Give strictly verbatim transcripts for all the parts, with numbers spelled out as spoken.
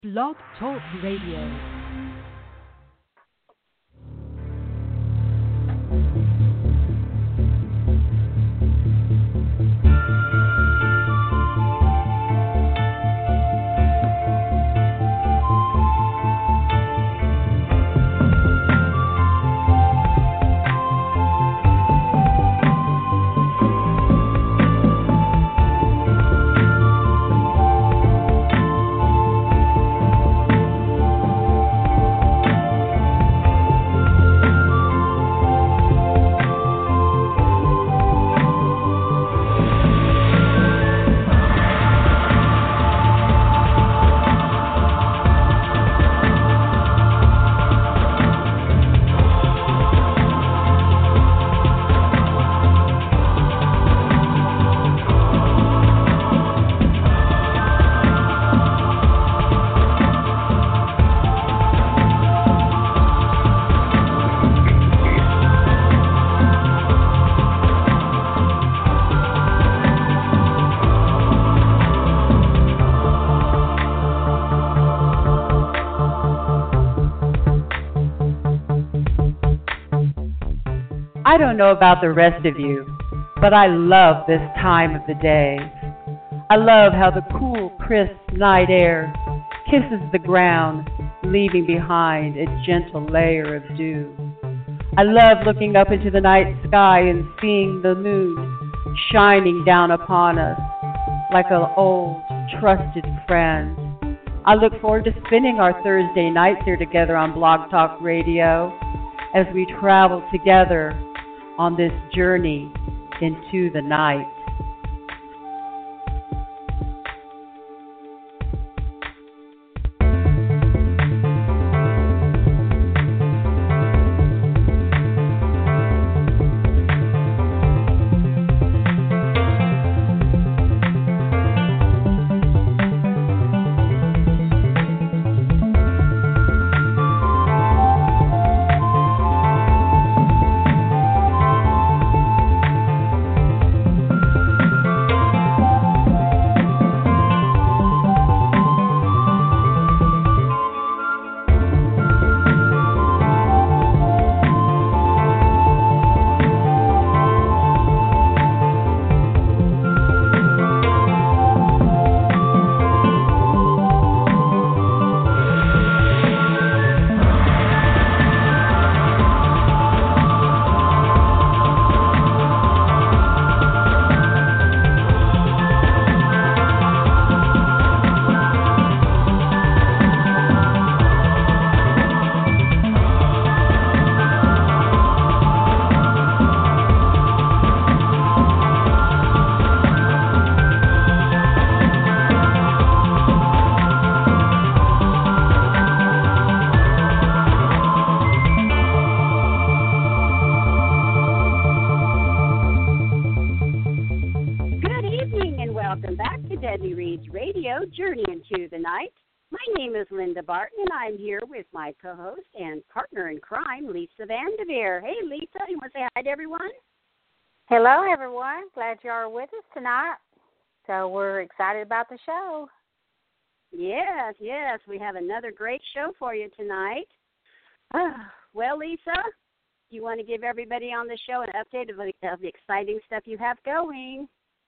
Blog Talk Radio. I don't know about the rest of you, but I love this time of the day. I love how the cool, crisp night air kisses the ground, leaving behind a gentle layer of dew. I love looking up into the night sky and seeing the moon shining down upon us like an old, trusted friend. I look forward to spending our Thursday nights here together on Blog Talk Radio as we travel together on this journey into the night. Linda Barton, and I'm here with my co-host and partner in crime, Lisa Vanderveer. Hey, Lisa, you want to say hi to everyone? Hello, everyone. Glad you are with us tonight. So we're excited about the show. Yes, yes, we have another great show for you tonight. Uh, well, Lisa, you want to give everybody on the show an update of the, of the exciting stuff you have going?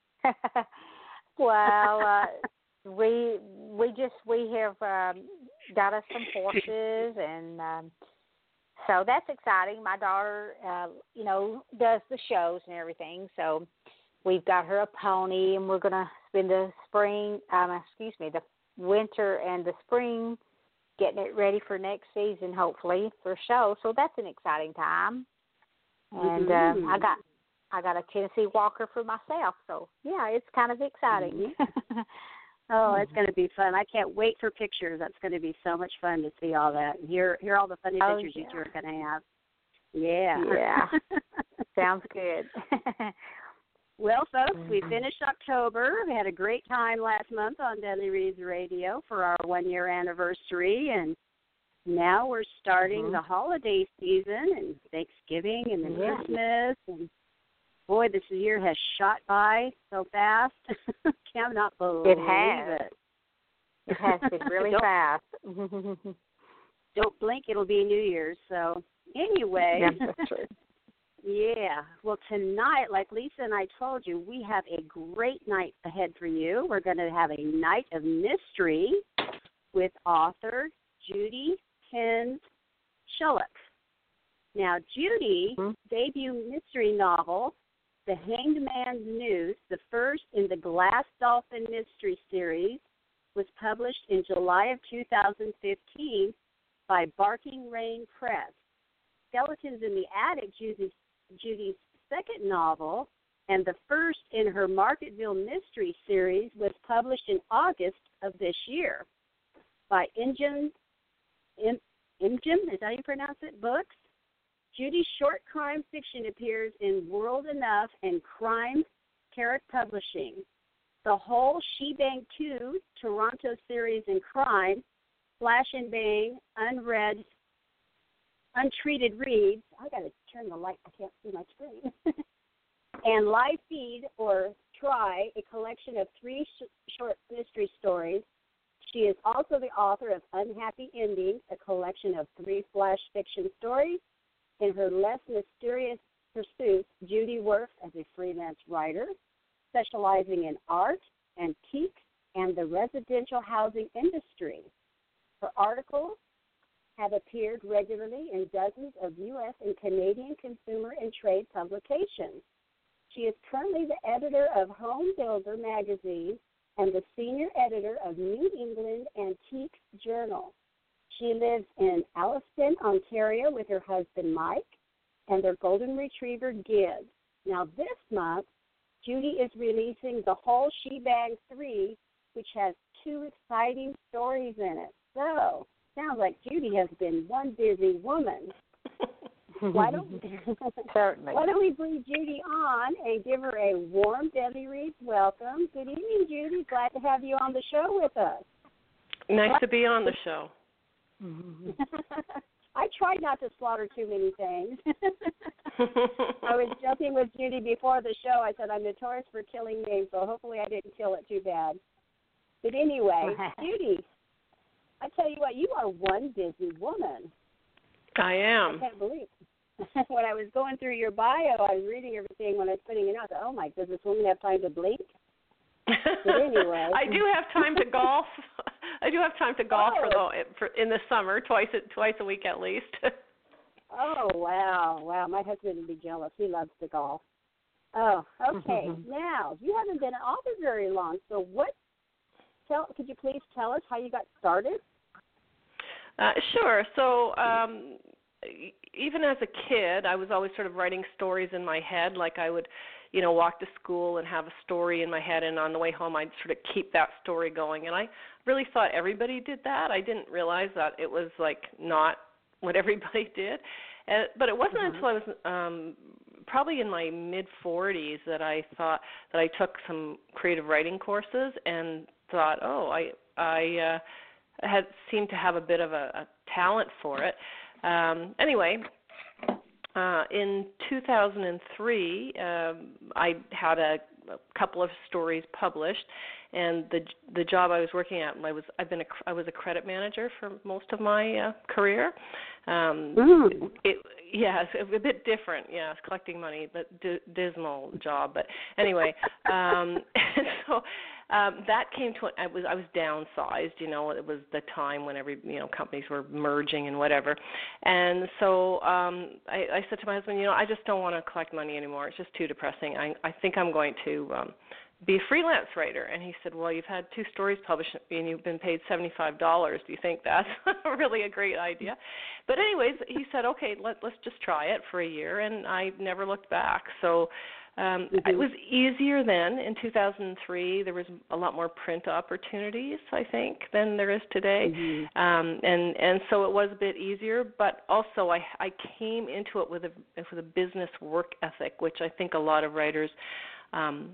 well, uh, we we just we have um, got us some horses, and um, so that's exciting. My daughter, uh, you know, does the shows and everything, so we've got her a pony, and we're going to spend the spring, um, excuse me, the winter and the spring getting it ready for next season, hopefully for show. So that's an exciting time, and mm-hmm. uh, I got I got a Tennessee Walker for myself, so yeah, it's kind of exciting. Mm-hmm. Oh, it's going to be fun. I can't wait for pictures. That's going to be so much fun to see all that and hear, hear all the funny oh, pictures yeah. you two are going to have. Yeah. Yeah. Sounds good. Well, folks, mm-hmm. we finished October. We had a great time last month on Deadly Reads Radio for our one-year anniversary, and now we're starting mm-hmm. the holiday season and Thanksgiving and then yeah. Christmas, and boy, this year has shot by so fast. Cannot believe it. Has. it. It has been really don't, fast. Don't blink, it'll be New Year's. So anyway. Yeah, that's true. Yeah. Well, tonight, like Lisa and I told you, we have a great night ahead for you. We're going to have a night of mystery with author Judy Penn Shulock. Now, Judy's mm-hmm. debut mystery novel, The Hanged Man's Noose, the first in the Glass Dolphin Mystery Series, was published in July of two thousand fifteen by Barking Rain Press. Skeletons in the Attic, Judy's, Judy's second novel, and the first in her Marketville Mystery Series, was published in August of this year by Injun, In, Injun, is that how you pronounce it, Books. Judy's short crime fiction appears in World Enough and Crime Carrot Publishing. The whole She Bang two Toronto series in crime, Flash and Bang, Unread, Untreated Reads. I got to turn the light. I can't see my screen. And Live Feed or Try, a collection of three sh- short mystery stories. She is also the author of Unhappy Endings, a collection of three flash fiction stories. In her less mysterious pursuits, Judy works as a freelance writer, specializing in art, antiques, and the residential housing industry. Her articles have appeared regularly in dozens of U S and Canadian consumer and trade publications. She is currently the editor of Home Builder magazine and the senior editor of New England Antiques Journal. She lives in Alliston, Ontario, with her husband, Mike, and their golden retriever, Gibbs. Now, this month, Judy is releasing The Whole She Bang three, which has two exciting stories in it. So, sounds like Judy has been one busy woman. Why don't, Certainly. Why don't we bring Judy on and give her a warm Debbie Reed's welcome. Good evening, Judy. Glad to have you on the show with us. Nice to be on the show. I tried not to slaughter too many things. I was joking with Judy before the show. I said I'm notorious for killing names, so hopefully I didn't kill it too bad. But anyway, Judy, I tell you what, you are one busy woman. I am. I can't believe. When I was going through your bio, I was reading everything when I was putting it out. I thought, oh my, does this woman have time to blink? But anyway, I do have time to golf. I do have time to golf oh. for the for in the summer, twice a, twice a week at least. Oh wow, wow! My husband would be jealous. He loves to golf. Oh, okay. Now you haven't been an author very long, so what? Tell, could you please tell us how you got started? Uh, sure. So. Um, Even as a kid, I was always sort of writing stories in my head. Like I would, you know, walk to school and have a story in my head, and on the way home I'd sort of keep that story going. And I really thought everybody did that. I didn't realize that it was like not what everybody did. Uh, but it wasn't mm-hmm. until I was um, probably in my mid forties that I thought that I took some creative writing courses and thought, oh, I I uh, had seemed to have a bit of a, a talent for it. Um, anyway, uh, in two thousand three, um, I had a, a couple of stories published, and the the job I was working at, I was I've been a, I was a credit manager for most of my uh, career. Um, mm. it, it, yeah, it's a bit different. Yeah, it's collecting money, but d- dismal job. But anyway, um, so. Um, that came to I was I was downsized. You know, it was the time when every you know companies were merging and whatever, and so um, I, I said to my husband, you know, I just don't want to collect money anymore. It's just too depressing. I I think I'm going to um, be a freelance writer. And he said, well, you've had two stories published and you've been paid seventy-five dollars. Do you think that's really a great idea? But anyways, he said, okay, let let's just try it for a year, and I never looked back. So. Um, mm-hmm. It was easier then. In two thousand three, there was a lot more print opportunities, I think, than there is today, mm-hmm. um, and and so it was a bit easier. But also, I I came into it with a with a business work ethic, which I think a lot of writers um,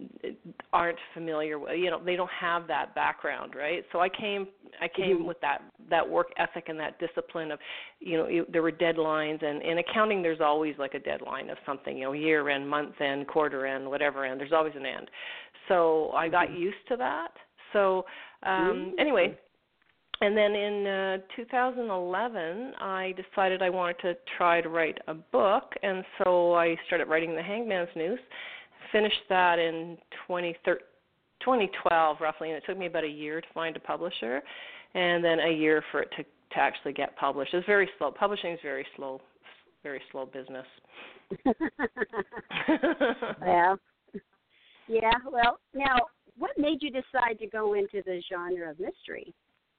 aren't familiar with. You know, they don't have that background, right? So I came I came mm-hmm. with that that work ethic and that discipline of, you know, you, there were deadlines, and in accounting there's always like a deadline of something, you know, year end, month end, quarter end, whatever end. There's always an end. So I got mm-hmm. used to that. So um, anyway, and then in uh, two thousand eleven, I decided I wanted to try to write a book, and so I started writing The Hangman's Noose. Finished that in twenty twelve, roughly, and it took me about a year to find a publisher, and then a year for it to, to actually get published. It's very slow. Publishing is very slow, very slow business. Well, yeah. Well, now, what made you decide to go into the genre of mystery?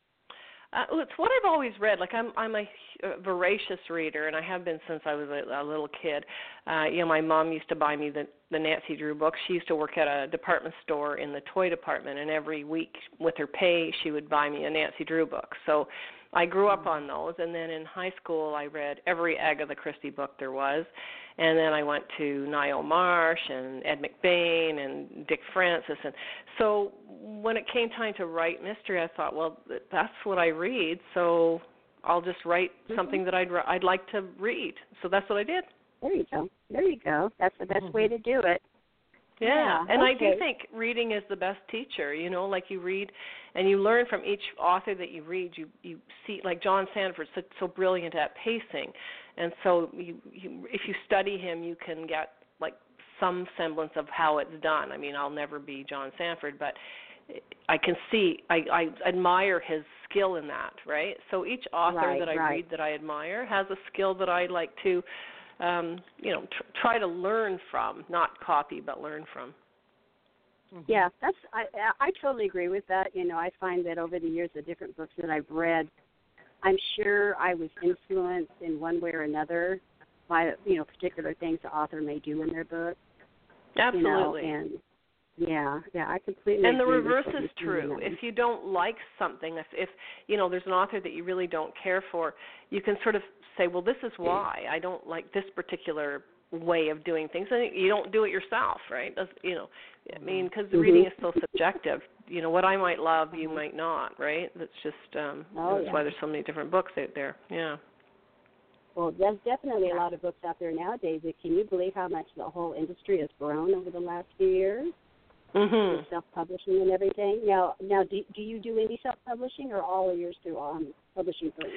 Uh, well, it's what I've always read. Like I'm, I'm a, a voracious reader, and I have been since I was a, a little kid. Uh, you know, my mom used to buy me the, the Nancy Drew books. She used to work at a department store in the toy department, and every week with her pay, she would buy me a Nancy Drew book. So I grew up on those, and then in high school, I read every Agatha Christie book there was, and then I went to Niall Marsh and Ed McBain and Dick Francis, and so when it came time to write mystery, I thought, well, that's what I read, so I'll just write mm-hmm. something that I'd I'd like to read. So that's what I did. There you go. There you go. That's the best mm-hmm. way to do it. Yeah, and okay. I do think reading is the best teacher. You know, like you read and you learn from each author that you read. You you see, like John Sandford's so, so brilliant at pacing, and so you, you if you study him, you can get like some semblance of how it's done. I mean, I'll never be John Sandford, but I can see, I, I admire his skill in that, right? So each author right, that I right. read that I admire has a skill that I like to, um, you know, tr- try to learn from, not copy, but learn from. Mm-hmm. Yeah, that's I, I totally agree with that. You know, I find that over the years, the different books that I've read, I'm sure I was influenced in one way or another by, you know, particular things the author may do in their book. Absolutely. You know, and Yeah, yeah, I completely And the agree reverse with is true. If you don't like something, if, if, you know, there's an author that you really don't care for, you can sort of say, well, this is why. I don't like this particular way of doing things. And you don't do it yourself, right? That's, you know, I mean, because mm-hmm. reading is so subjective. You know, what I might love, you might not, right? That's just, um, oh, that's yeah. why there's so many different books out there. Yeah. Well, there's definitely a lot of books out there nowadays. Can you believe how much the whole industry has grown over the last few years? Mm-hmm. With self-publishing and everything. Now, now, do, do you do any self-publishing or all of yours through um, publishing firms?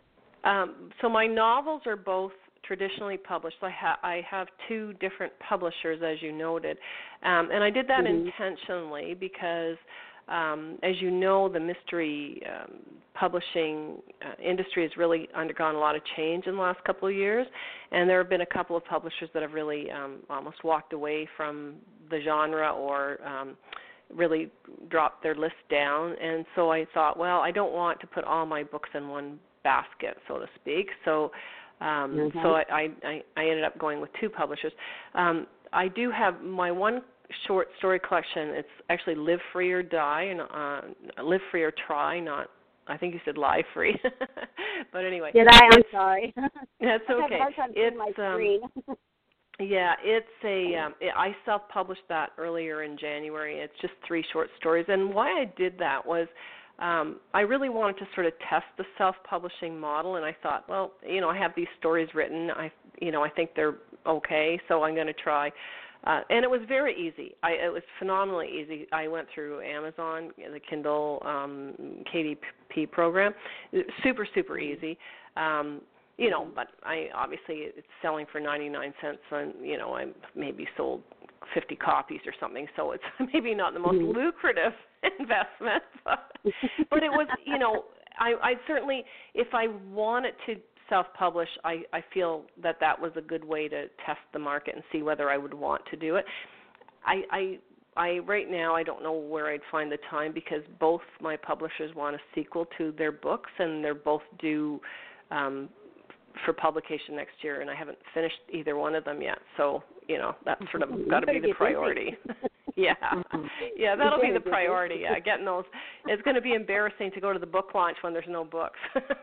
Um, so my novels are both traditionally published. I, ha- I have two different publishers, as you noted, um, and I did that mm-hmm. intentionally because, um, as you know, the mystery um, publishing uh, industry has really undergone a lot of change in the last couple of years, and there have been a couple of publishers that have really um, almost walked away from the genre or um, really dropped their list down. And so I thought, well, I don't want to put all my books in one basket, so to speak. So um, mm-hmm. so I, I, I ended up going with two publishers. Um, I do have my one short story collection. It's actually Live Free or Die, and uh, Live Free or Try, not, I think you said Lie Free. But anyway. Did I? I'm sorry. That's okay. I have a hard time seeing my screen. Um, Yeah, it's a. Um, it, I self-published that earlier in January. It's just three short stories, and why I did that was um, I really wanted to sort of test the self-publishing model, and I thought, well, you know, I have these stories written. I, you know, I think they're okay, so I'm going to try. Uh, and it was very easy. I, it was phenomenally easy. I went through Amazon, the Kindle um, K D P program. Super, super easy. Um, You know, but I obviously it's selling for ninety-nine cents, and you know I maybe sold fifty copies or something, so it's maybe not the most mm-hmm. lucrative investment. But, but it was, you know, I I certainly, if I wanted to self-publish, I I feel that that was a good way to test the market and see whether I would want to do it. I I. I right now I don't know where I'd find the time because both my publishers want a sequel to their books, and they're both due um, for publication next year, and I haven't finished either one of them yet. So, you know, that's sort of got to be the priority. yeah. Yeah, that'll be the priority. Yeah, getting those. It's going to be embarrassing to go to the book launch when there's no books.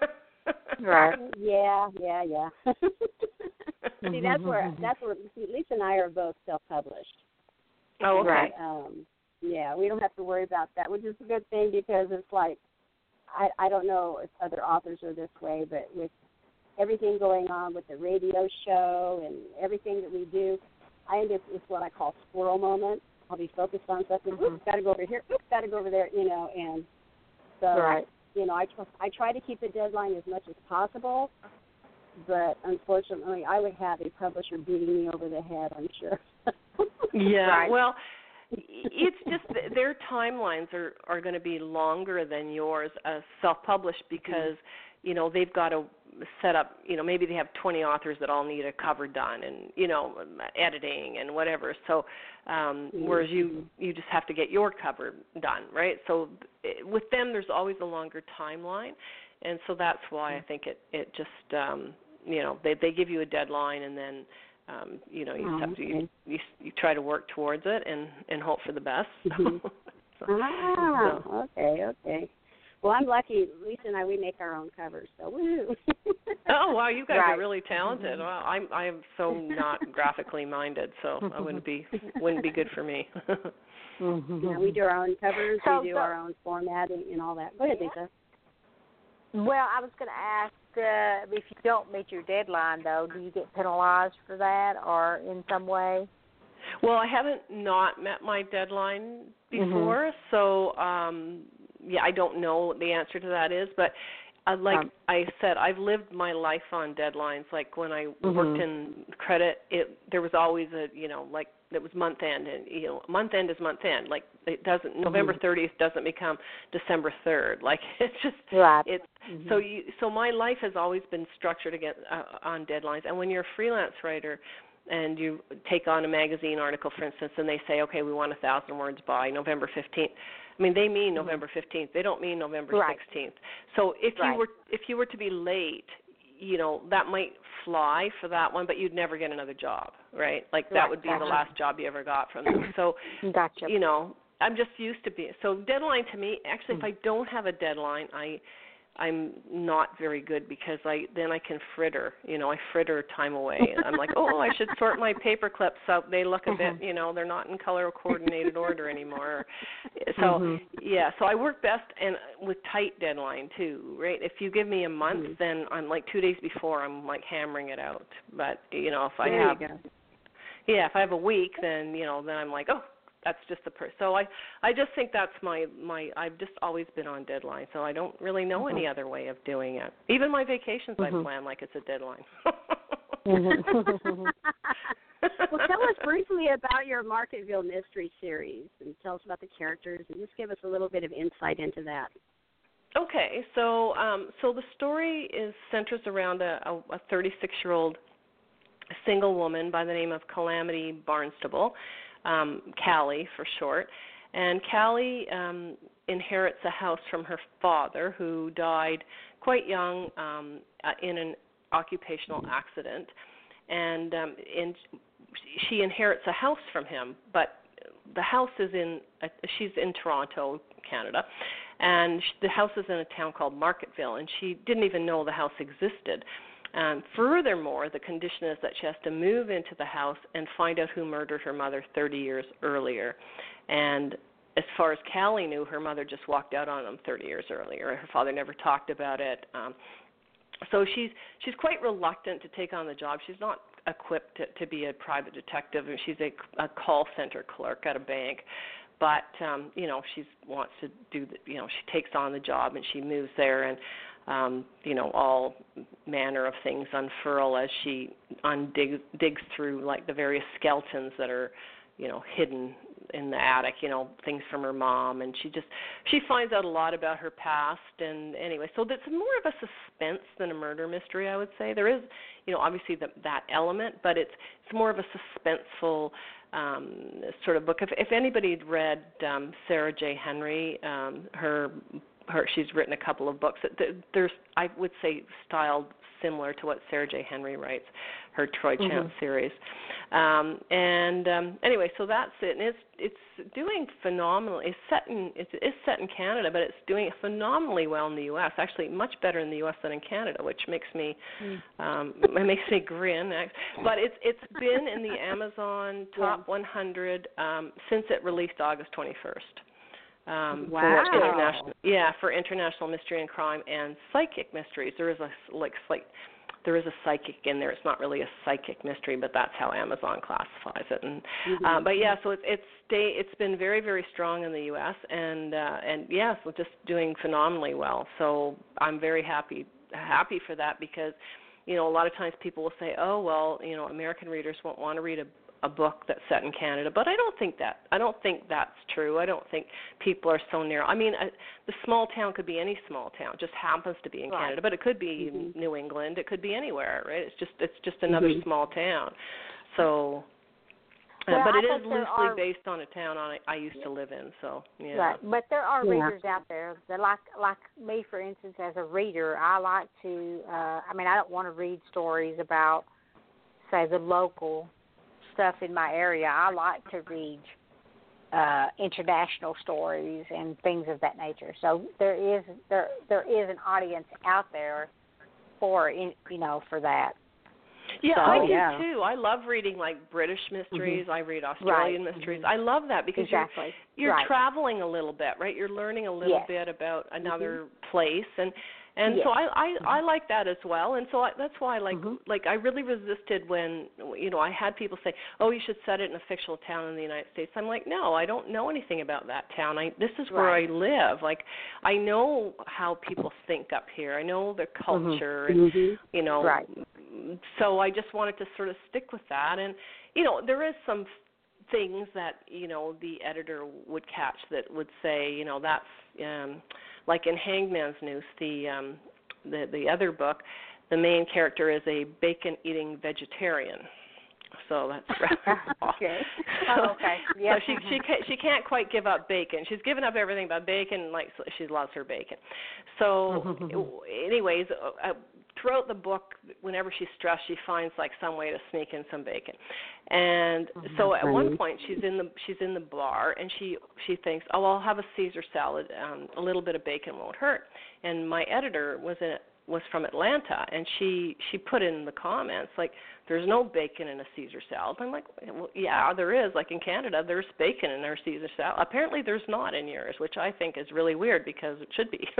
Right. Yeah, yeah, yeah. See, that's where, that's where, see, Lisa and I are both self-published. Oh, okay. Right. Um, yeah, we don't have to worry about that, which is a good thing because it's like, I, I don't know if other authors are this way, but with everything going on with the radio show and everything that we do, I end up with what I call squirrel moments. I'll be focused on something. Mm-hmm. Oops, got to go over here. Oops, got to go over there. You know, and so right. you know, I tr- I try to keep the deadline as much as possible, but unfortunately, I would have a publisher beating me over the head. I'm sure. Yeah. Right. Well, it's just th- their timelines are are going to be longer than yours as self-published because you know they've got to set up. You know, maybe they have twenty authors that all need a cover done and you know editing and whatever. So, um, Mm-hmm. whereas you you just have to get your cover done, right? So it, with them, there's always a longer timeline, and so that's why I think it it just um, you know they they give you a deadline and then. Um, you know, you Oh, have to okay. you, you you try to work towards it and, and hope for the best. Mm-hmm. so, Ah, so. okay, okay. Well, I'm lucky. Lisa and I, we make our own covers, so woo. Oh wow, you guys Right. are really talented. Well, I'm I am so not graphically minded, so I wouldn't be wouldn't be good for me. Mm-hmm. Yeah, we do our own covers, So we do the- our own formatting and all that. Go ahead, Lisa. Well, I was going to ask uh, if you don't meet your deadline, though, do you get penalized for that or in some way? Well, I haven't not met my deadline before, mm-hmm. so um, yeah, I don't know what the answer to that is. But uh, like um, I said, I've lived my life on deadlines. Like when I mm-hmm. worked in credit, it there was always a you know like it was month end, and you know month end is month end. Like it doesn't mm-hmm. November thirtieth doesn't become December third. Like it's just right. it's mm-hmm. so you so my life has always been structured again uh, on deadlines. And when you're a freelance writer. And you take on a magazine article, for instance, and they say, okay, we want a thousand words by November fifteenth. I mean, they mean November fifteenth. They don't mean November right. sixteenth. So if right. you were if you were to be late, you know, that might fly for that one, but you'd never get another job, right? Like that right. would be gotcha. the last job you ever got from them. So, gotcha. you know, I'm just used to being so deadline to me. Actually, mm. if I don't have a deadline, I. I'm not very good because I then I can fritter, you know, I fritter time away. I'm like, oh, I should sort my paper clips so they look a bit, you know, they're not in color coordinated order anymore. So mm-hmm. yeah, so I work best and with tight deadline too, right? If you give me a month, mm-hmm. then I'm like two days before I'm like hammering it out. But you know, if I there have, yeah, if I have a week, then you know, then I'm like, oh. That's just the per. So I, I just think that's my, my. I've just always been on deadline, so I don't really know mm-hmm. any other way of doing it. Even my vacations, mm-hmm. I plan like it's a deadline. mm-hmm. Well, tell us briefly about your Marketville Mystery Series, and tell us about the characters, and just give us a little bit of insight into that. Okay, so um, so the story is centers around a, a, a thirty-six-year-old single woman by the name of Calamity Barnstable. Um, Callie for short, and Callie um, inherits a house from her father who died quite young um, uh, in an occupational accident, and um, in, she inherits a house from him, but the house is in, uh, she's in Toronto, Canada, and she, the house is in a town called Marketville, and she didn't even know the house existed. Um, furthermore, the condition is that she has to move into the house and find out who murdered her mother thirty years earlier. And as far as Callie knew, her mother just walked out on them thirty years earlier. Her father never talked about it. Um, so she's she's quite reluctant to take on the job. She's not equipped to, to be a private detective, and she's a, a call center clerk at a bank. But um, you know, she wants to do the, you know, she takes on the job and she moves there, and um, you know, all manner of things unfurl as she undigs digs through like the various skeletons that are, you know, hidden in the attic, you know, things from her mom, and she just she finds out a lot about her past. And anyway, so that's more of a suspense than a murder mystery, I would say. There is, you know, obviously the, that element, but it's it's more of a suspenseful um, sort of book. If, if anybody had read um, Sarah J. Henry, um, her her she's written a couple of books. There's, I would say, styled similar to what Sarah J. Henry writes, her Troy Chance mm-hmm. series. Um, and um, anyway, so that's it. And it's it's doing phenomenally. It's set in it's, it's set in Canada, but it's doing phenomenally well in the U S. Actually, much better in the U S than in Canada, which makes me mm. um, it makes me grin. But it's it's been in the Amazon top yeah. one hundred um, since it released August twenty-first. Um, wow. For international, yeah, for international mystery and crime and psychic mysteries. There is a like like there is a psychic in there. It's not really a psychic mystery, but that's how Amazon classifies it. And mm-hmm. uh, but yeah, so it's it's stay it's been very very strong in the U S and uh, and yeah, so just doing phenomenally well. So I'm very happy happy for that because you know a lot of times people will say, oh well, you know American readers won't want to read a a book that's set in Canada, but I don't think that. I don't think that's true. I don't think people are so narrow. I mean, uh, the small town could be any small town. It just happens to be in right. Canada, but it could be mm-hmm. New England. It could be anywhere, right? It's just it's just another mm-hmm. small town. So, uh, well, but I it is loosely are, based on a town I, I used to live in. So, yeah. Right, but there are yeah. readers out there that like like me, for instance, as a reader, I like to. Uh, I mean, I don't want to read stories about, say, the local stuff in my area. I like to read uh, international stories and things of that nature. So there is there there is an audience out there for in, you know for that. Yeah, so, I do yeah. too. I love reading like British mysteries. Mm-hmm. I read Australian right. mysteries. Mm-hmm. I love that because exactly. you're you're right. traveling a little bit, right? You're learning a little yes. bit about another mm-hmm. place and And yes. so I, I, mm-hmm. I like that as well, and so I, that's why like mm-hmm. like I really resisted when you know I had people say, oh, you should set it in a fictional town in the United States. I'm like, no, I don't know anything about that town. I this is where right. I live. Like I know how people think up here. I know their culture, mm-hmm. and mm-hmm. you know. Right. So I just wanted to sort of stick with that, and you know there is some things that you know the editor would catch that would say, you know, that's. Um, Like in Hangman's Noose, the um, the the other book, the main character is a bacon-eating vegetarian. So that's rather okay. So, oh, okay. Yes. So she she can't, she can't quite give up bacon. She's given up everything but bacon. Like she loves her bacon. So, anyways, uh, throughout the book, whenever she's stressed, she finds like some way to sneak in some bacon. And mm-hmm. so at one point, she's in the she's in the bar, and she she thinks, oh, I'll have a Caesar salad. Um, a little bit of bacon won't hurt. And my editor was in was from Atlanta, and she she put in the comments like, there's no bacon in a Caesar salad. I'm like, well, yeah, there is. Like in Canada, there's bacon in our Caesar salad. Apparently, there's not in yours, which I think is really weird because it should be.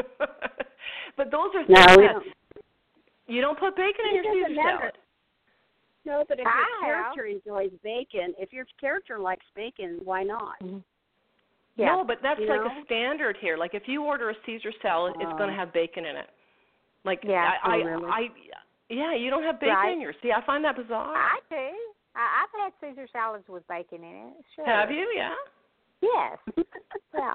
But those are things no, we that don't. You don't put bacon in It your Caesar matter. salad. No, but if I your have. character enjoys bacon, if your character likes bacon, why not? Mm-hmm. Yeah. No, but that's you like know? a standard here. Like if you order a Caesar salad, uh, it's going to have bacon in it. Like yeah, I, oh, I, really? I, yeah, you don't have bacon right. in yours. See, I find that bizarre. I do. I, I've had Caesar salads with bacon in it. Sure. Have you? Yeah. Yes. yeah.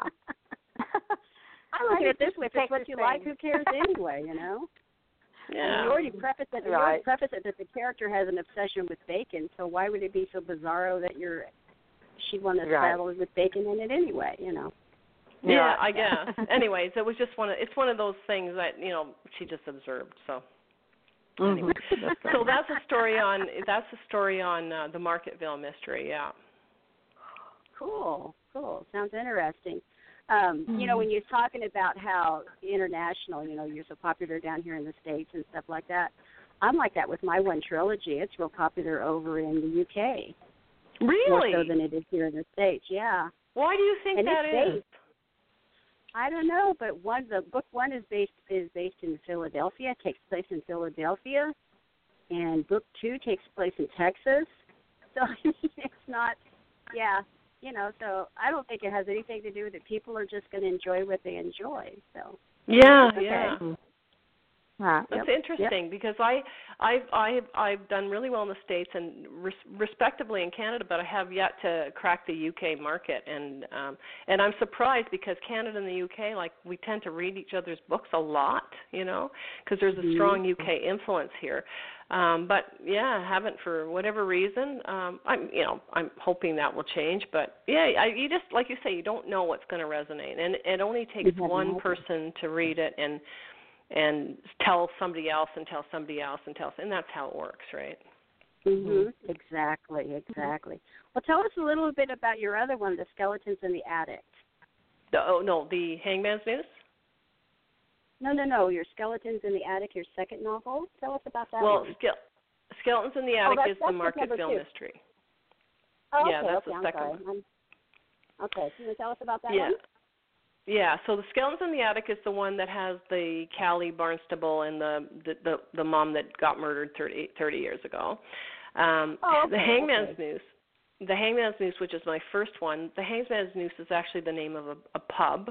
I look at it this way: if it's what you thing. like, who cares anyway? You know. Yeah. You already preface it. You right. already preface it that the character has an obsession with bacon. So why would it be so bizarro that you're she'd want to right. travel with bacon in it anyway? You know. Yeah, yeah. I guess. Anyways, it was just one of it's one of those things that you know she just observed. So. Mm-hmm. Anyway. So that's a story on that's a story on uh, the Marketville mystery. Yeah. Cool. Cool. Sounds interesting. Um, mm-hmm. You know, when you're talking about how international, you know, you're so popular down here in the States and stuff like that, I'm like that with my one trilogy. It's real popular over in the U K. Really? More so than it is here in the States, yeah. Why do you think and that it's is? Based, I don't know, but one the book one is based is based in Philadelphia, takes place in Philadelphia, and book two takes place in Texas. So I mean, it's not, yeah. You know, so I don't think it has anything to do with it. People are just going to enjoy what they enjoy. So yeah, okay. yeah, right. that's yep. interesting yep. because I, I've, I've, I've done really well in the States and res- respectively in Canada, but I have yet to crack the U K market, and um, and I'm surprised because Canada and the U K, like we tend to read each other's books a lot, you know, because there's a strong mm-hmm. U K influence here. Um, but yeah, I haven't for whatever reason. Um, I'm, you know, I'm hoping that will change. But yeah, I, you just like you say, you don't know what's going to resonate, and it only takes mm-hmm. one person to read it and and tell somebody else and tell somebody else and tell, and that's how it works, right? Mm-hmm. Exactly, exactly. Well, tell us a little bit about your other one, The Skeletons in the Attic. The, oh no, the Hangman's Noose. No, no, no. Your Skeletons in the Attic, your second novel. Tell us about that well, one. Well, Skeletons in the Attic oh, is the Marketville mystery. Oh, yeah, okay, that's okay, the I'm second sorry. one. I'm, okay, can you tell us about that yeah. one? Yeah, so the Skeletons in the Attic is the one that has the Callie Barnstable and the the, the, the mom that got murdered thirty, thirty years ago. Um, oh, okay, the Hangman's okay. Noose, the Hangman's Noose, which is my first one. The Hangman's Noose is actually the name of a, a pub,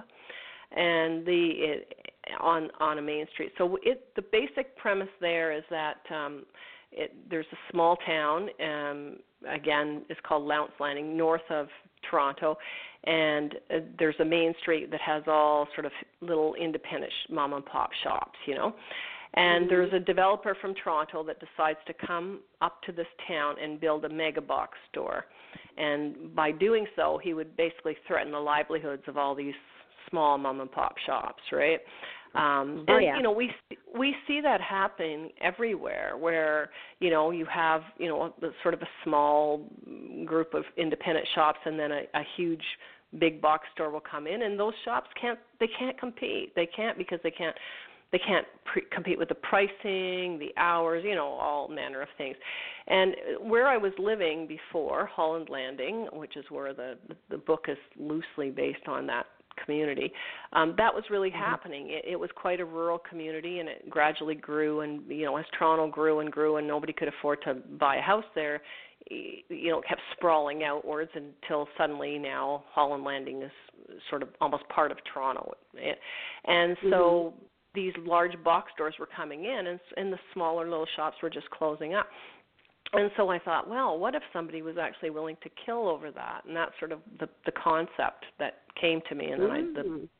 and the it, on on a main street. So it the basic premise there is that um, it, there's a small town. Um, again, it's called Lounce Landing, north of Toronto, and uh, there's a main street that has all sort of little independent sh- mom and pop shops, you know. And mm-hmm. there's a developer from Toronto that decides to come up to this town and build a mega box store. And by doing so, he would basically threaten the livelihoods of all these small mom and pop shops, right? Um, oh, and yeah. you know, we we see that happening everywhere, where you know you have you know a, sort of a small group of independent shops, and then a, a huge big box store will come in, and those shops can't they can't compete. They can't because they can't they can't pre- compete with the pricing, the hours, you know, all manner of things. And where I was living before, Holland Landing, which is where the the book is loosely based on that community, um, that was really happening. It, it was quite a rural community, and it gradually grew. And you know, as Toronto grew and grew, and nobody could afford to buy a house there, you know, it kept sprawling outwards until suddenly now Holland Landing is sort of almost part of Toronto. And so mm-hmm. these large box stores were coming in, and, and the smaller little shops were just closing up. And so I thought, well, what if somebody was actually willing to kill over that? And that's sort of the, the concept that came to me. And then mm. I, the,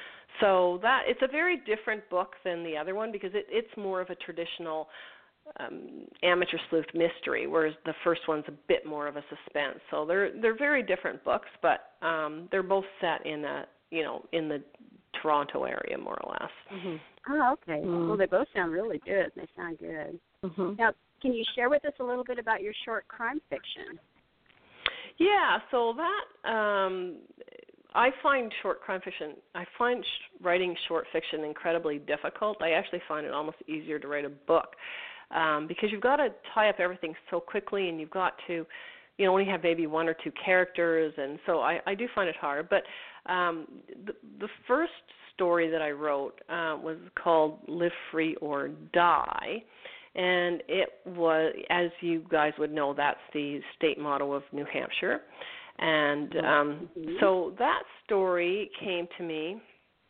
so that it's a very different book than the other one because it, it's more of a traditional um, amateur sleuth mystery, whereas the first one's a bit more of a suspense. So they're they're very different books, but um, they're both set in a you know in the Toronto area more or less. Mm-hmm. Oh, okay. Mm. Well, they both sound really good. They sound good. Mm-hmm. Now, can you share with us a little bit about your short crime fiction? Yeah, so that um, I find short crime fiction, I find sh- writing short fiction incredibly difficult. I actually find it almost easier to write a book um, because you've got to tie up everything so quickly, and you've got to, you know, only have maybe one or two characters, and so I, I do find it hard. But um, the, the first story that I wrote uh, was called Live Free or Die. And it was, as you guys would know, that's the state motto of New Hampshire. And um, mm-hmm. so that story came to me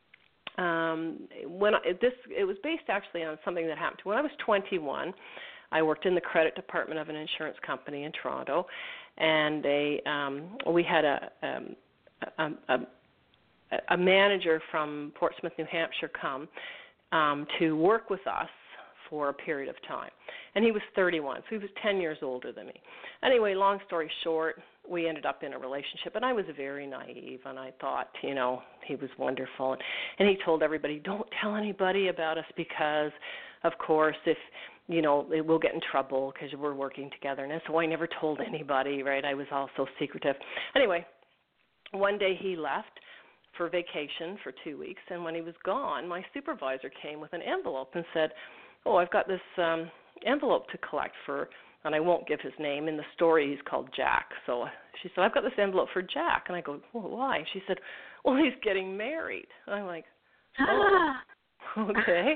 um, when I, this. It was based actually on something that happened to when I was twenty-one. I worked in the credit department of an insurance company in Toronto, and a um, we had a, um, a, a a manager from Portsmouth, New Hampshire, come um, to work with us for a period of time. And he was thirty-one, so he was ten years older than me. Anyway, long story short, we ended up in a relationship, and I was very naive, and I thought, you know, he was wonderful. And he told everybody, don't tell anybody about us because, of course, if, you know, we'll get in trouble because we're working together. And so I never told anybody, right? I was all so secretive. Anyway, one day he left for vacation for two weeks, and when he was gone, my supervisor came with an envelope and said, oh, I've got this um, envelope to collect for, and I won't give his name. In the story, he's called Jack. So she said, I've got this envelope for Jack. And I go, well, why? She said, well, he's getting married. And I'm like, oh, okay.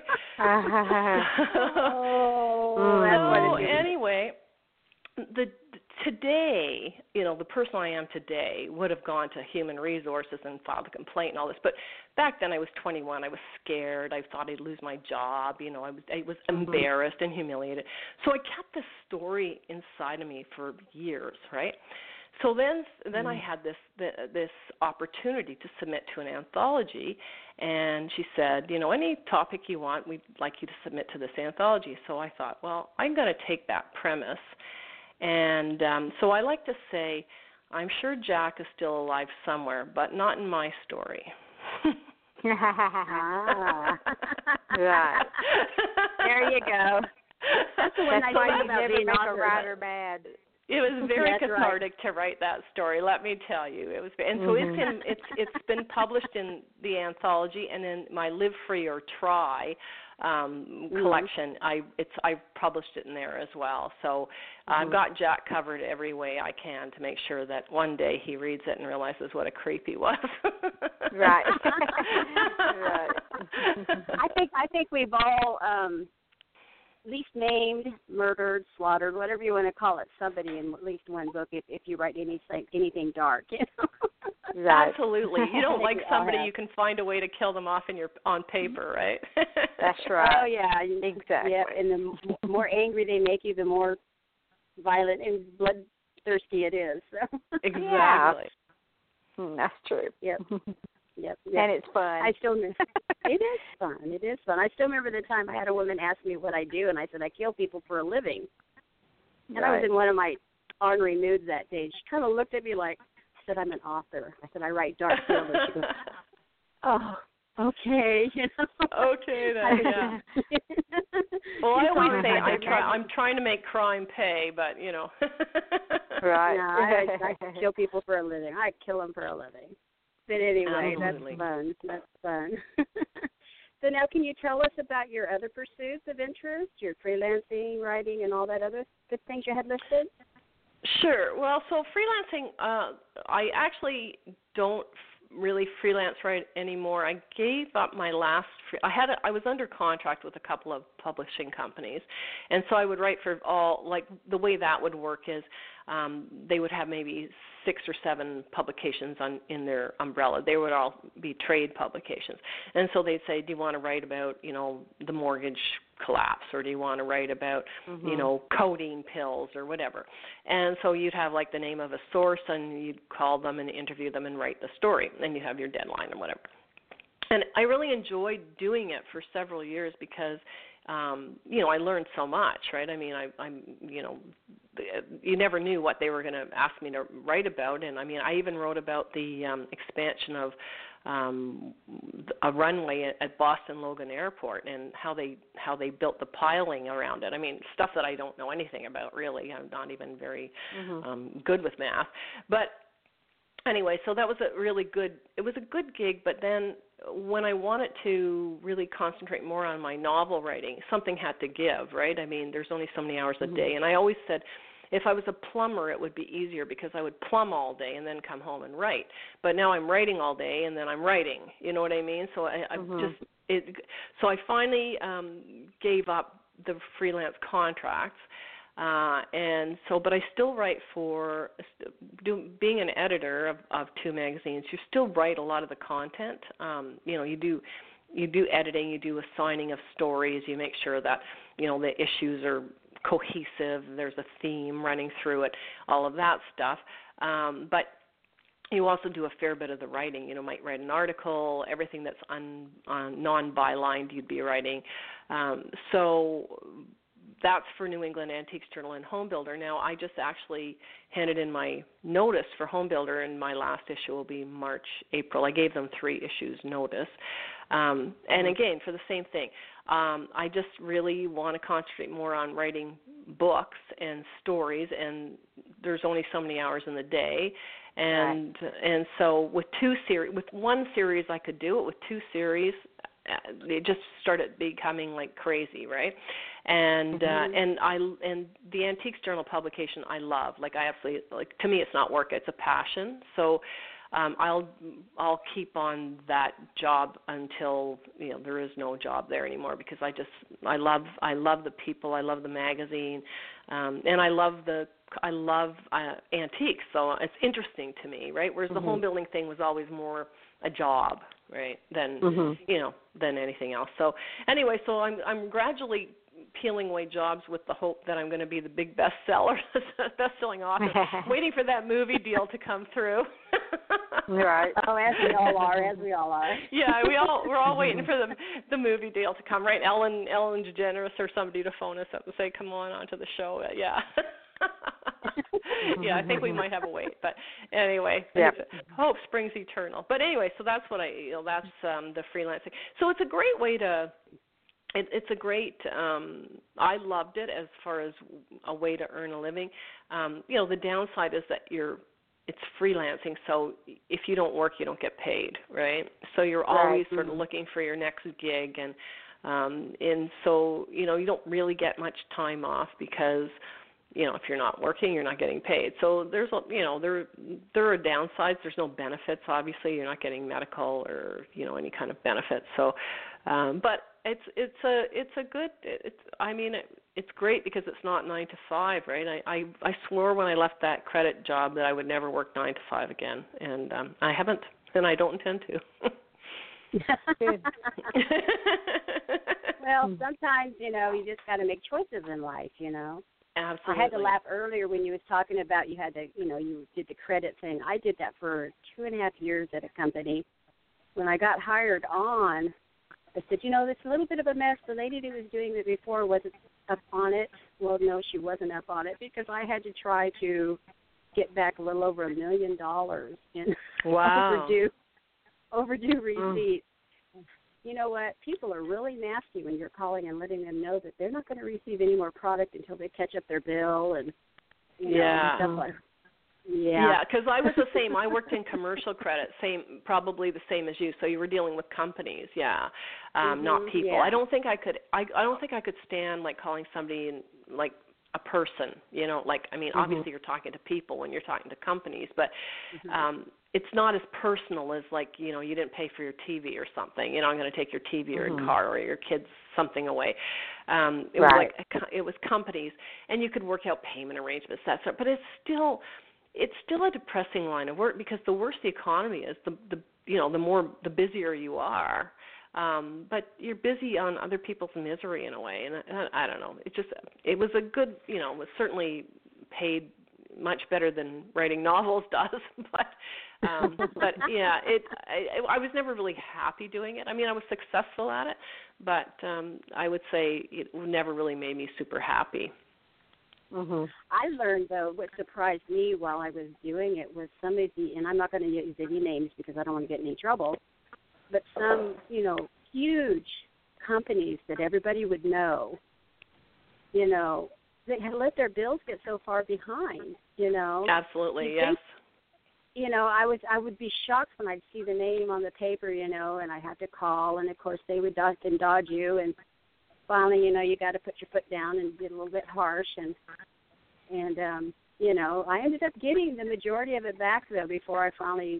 oh, that's so what it is. Anyway, the today, you know, the person I am today would have gone to human resources and filed a complaint and all this. But back then I was twenty-one. I was scared. I thought I'd lose my job. You know, I was I was mm-hmm. embarrassed and humiliated. So I kept this story inside of me for years, right? So then then mm-hmm. I had this this opportunity to submit to an anthology, and she said, you know, any topic you want, we'd like you to submit to this anthology. So I thought, well, I'm going to take that premise. And um, so I like to say, I'm sure Jack is still alive somewhere, but not in my story. ah. Right. There you go. That's the one That's I why like you about never being make author. a writer mad. It was very That's cathartic right. to write that story. Let me tell you, it was, and so mm-hmm. it's in, it's it's been published in the anthology, and in my Live Free or Try um, mm-hmm. collection, I it's I published it in there as well. So uh, mm-hmm. I've got Jack covered every way I can to make sure that one day he reads it and realizes what a creep he was. Right. Right. I think I think we've all um, at least named, murdered, slaughtered, whatever you want to call it, somebody in at least one book. If, if you write anything anything dark, you know. Right. Absolutely. You don't like somebody, have. you can find a way to kill them off in your on paper, right? That's right. Oh yeah, exactly. Yeah, and the m- more angry they make you, the more violent and bloodthirsty it is. So. Exactly. Yeah. That's true. Yep. Yep, yep. And it's fun. I still miss it is fun. It is fun. I still remember the time I had a woman ask me what I do, and I said I kill people for a living. And right. I was in one of my ornery moods that day. She kind of looked at me like, I said, I'm an author. I said, I write dark thrillers. She goes, oh, okay. You know? Okay, then, yeah. Well, I always say I try, I'm trying to make crime pay, but, you know. Right. No, I, I kill people for a living. I kill them for a living. But anyway, Absolutely. that's fun. That's fun. So now can you tell us about your other pursuits of interest, your freelancing, writing, and all that other good things you had listed? Sure. Well, so freelancing, uh, I actually don't really freelance write anymore. I gave up my last free, I had a, I was under contract with a couple of publishing companies, and so I would write for all, like the way that would work is um, they would have maybe six or seven publications on in their umbrella. They would all be trade publications, and so they'd say, do you want to write about, you know, the mortgage collapse, or do you want to write about, mm-hmm. you know, codeine pills or whatever? And so you'd have like the name of a source, and you'd call them and interview them and write the story, and you have your deadline and whatever. And I really enjoyed doing it for several years because, um, you know, I learned so much, right? I mean, I, I'm, you know, you never knew what they were going to ask me to write about, and I mean, I even wrote about the um, expansion of um, a runway at, at Boston Logan Airport and how they how they built the piling around it. I mean, stuff that I don't know anything about really. I'm not even very mm-hmm. um, good with math, but anyway, so that was a really good. It was a good gig, but then when I wanted to really concentrate more on my novel writing, something had to give, right? I mean, there's only so many hours a day, and I always said, if I was a plumber, it would be easier because I would plumb all day and then come home and write. But now I'm writing all day and then I'm writing. You know what I mean? So I, I mm-hmm. just it. So I finally um, gave up the freelance contracts. Uh, and so, but I still write for, do, being an editor of, of two magazines, you still write a lot of the content. Um, you know, you do, you do editing, you do assigning of stories, you make sure that, you know, the issues are cohesive, there's a theme running through it, all of that stuff. Um, but you also do a fair bit of the writing. You know, might write an article, everything that's un, un, non-bylined you'd be writing. Um, so that's for New England Antiques Journal and Home Builder. Now, I just actually handed in my notice for Home Builder, and my last issue will be March, April. I gave them three issues notice. Um, and again, for the same thing, um, I just really want to concentrate more on writing books and stories, and there's only so many hours in the day. And right. and so with two series, with one series I could do it. With two series, it just started becoming like crazy, right? And mm-hmm. uh, and I and the Antiques Journal publication I love. Like I absolutely like. To me, it's not work; it's a passion. So um, I'll I'll keep on that job until you know there is no job there anymore, because I just I love I love the people, I love the magazine, um, and I love the I love uh, antiques. So it's interesting to me, right? Whereas mm-hmm. the home building thing was always more a job, right? Than mm-hmm. you know than anything else. So anyway, so I'm I'm gradually peeling away jobs with the hope that I'm going to be the big bestseller, best-selling author, waiting for that movie deal to come through. Right. Oh, as we all are, as we all are. Yeah, we all we're all waiting for the the movie deal to come, right? Ellen Ellen DeGeneres or somebody to phone us up and say, "Come on onto the show." Yeah. Yeah, I think we might have a wait, but anyway, yep. Hope springs eternal. But anyway, so that's what I, you know, that's um, the freelancing. So it's a great way to. It, it's a great, um, I loved it as far as a way to earn a living. Um, you know, the downside is that you're, it's freelancing, so if you don't work, you don't get paid, right? So you're always right. sort of looking for your next gig, and Um, and so, you know, you don't really get much time off because, you know, if you're not working, you're not getting paid. So there's, you know, there there are downsides. There's no benefits, obviously. You're not getting medical or, you know, any kind of benefits. So, um, but it's it's a it's a good. It's I mean, it, it's great because it's not nine to five, right? I, I I swore when I left that credit job that I would never work nine to five again, and um, I haven't, and I don't intend to. Well, sometimes, you know, you just got to make choices in life, you know. Absolutely. I had to laugh earlier when you was talking about you had to, you know, you did the credit thing. I did that for two and a half years at a company. When I got hired on, I said, you know, this is a little bit of a mess. The lady who was doing it before wasn't up on it. Well, no, she wasn't up on it because I had to try to get back a little over a million dollars in wow. overdue overdue receipts. Mm. You know what? People are really nasty when you're calling and letting them know that they're not going to receive any more product until they catch up their bill and you know yeah. and stuff like. Yeah. Yeah, because I was the same. I worked in commercial credit, same, probably the same as you. So you were dealing with companies, yeah, um, mm-hmm, not people. yeah. I don't think I could. I, I don't think I could stand like calling somebody in, like a person. You know, like I mean, mm-hmm. obviously you're talking to people when you're talking to companies, but mm-hmm. um, it's not as personal as like you know you didn't pay for your T V or something. You know, I'm going to take your T V or mm-hmm. your car or your kids something away. Um, it right. was like it was companies, and you could work out payment arrangements. That sort, but it's still. It's still a depressing line of work because the worse the economy is, the the you know the more the busier you are, um, but you're busy on other people's misery in a way, and I, I don't know. It just it was a good you know it was certainly paid much better than writing novels does, but um, but yeah, it I, I was never really happy doing it. I mean, I was successful at it, but um, I would say it never really made me super happy. Mm-hmm. I learned, though, what surprised me while I was doing it was some of the, and I'm not going to use any names because I don't want to get in any trouble, but some, you know, huge companies that everybody would know, you know, they had let their bills get so far behind, you know. Absolutely, you yes. think, you know, I was I would be shocked when I'd see the name on the paper, you know, and I had to call, and, of course, they would dodge and dodge you, and finally, you know, you got to put your foot down and get a little bit harsh, and and um, you know, I ended up getting the majority of it back though before I finally